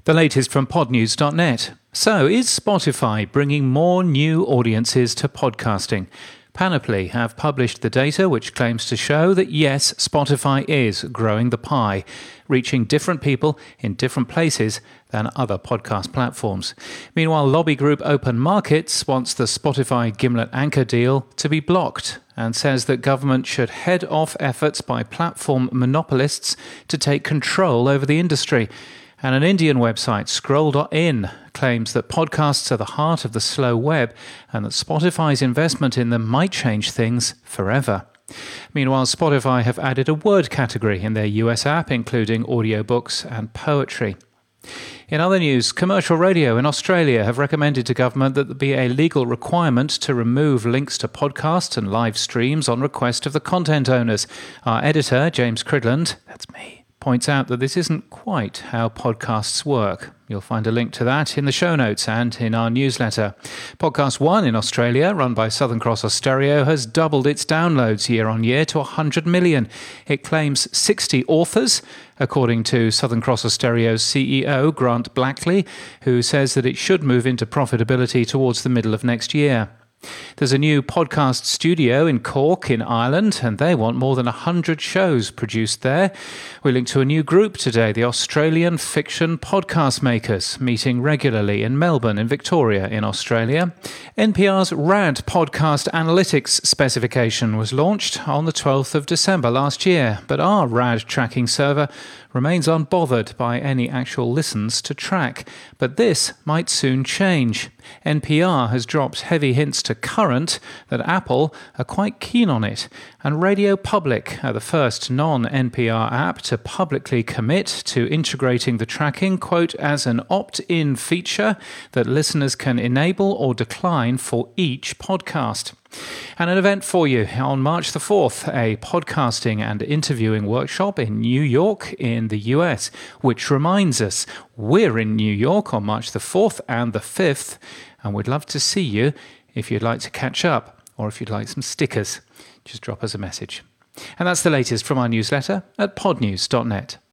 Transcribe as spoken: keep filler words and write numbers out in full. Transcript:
The latest from podnews dot net. So, is Spotify bringing more new audiences to podcasting? Panoply have published the data which claims to show that yes, Spotify is growing the pie, reaching different people in different places than other podcast platforms. Meanwhile, lobby group Open Markets wants the Spotify Gimlet Anchor deal to be blocked and says that government should head off efforts by platform monopolists to take control over the industry. And an Indian website, scroll dot in, claims that podcasts are the heart of the slow web and that Spotify's investment in them might change things forever. Meanwhile, Spotify have added a word category in their U S app, including audiobooks and poetry. In other news, commercial radio in Australia have recommended to government that there be a legal requirement to remove links to podcasts and live streams on request of the content owners. Our editor, James Cridland, that's me, points out that this isn't quite how podcasts work. You'll find a link to that in the show notes and in our newsletter. Podcast One in Australia, run by Southern Cross Austereo, has doubled its downloads year on year to one hundred million. It claims sixty authors, according to Southern Cross Austereo's C E O, Grant Blackley, who says that it should move into profitability towards the middle of next year. There's a new podcast studio in Cork in Ireland, and they want more than one hundred shows produced there. We link to a new group today, the Australian Fiction Podcast Makers, meeting regularly in Melbourne in Victoria in Australia. N P R's RAD Podcast Analytics specification was launched on the twelfth of December last year, but our RAD tracking server remains unbothered by any actual listens to track. But this might soon change. N P R has dropped heavy hints to Current that Apple are quite keen on it, and Radio Public are the first non-N P R app to publicly commit to integrating the tracking, quote, as an opt-in feature that listeners can enable or decline for each podcast. And an event for you on March the fourth, a podcasting and interviewing workshop in New York in the U S, which reminds us we're in New York on March the fourth and the fifth, and we'd love to see you if you'd like to catch up or if you'd like some stickers. Just drop us a message. And that's the latest from our newsletter at podnews dot net.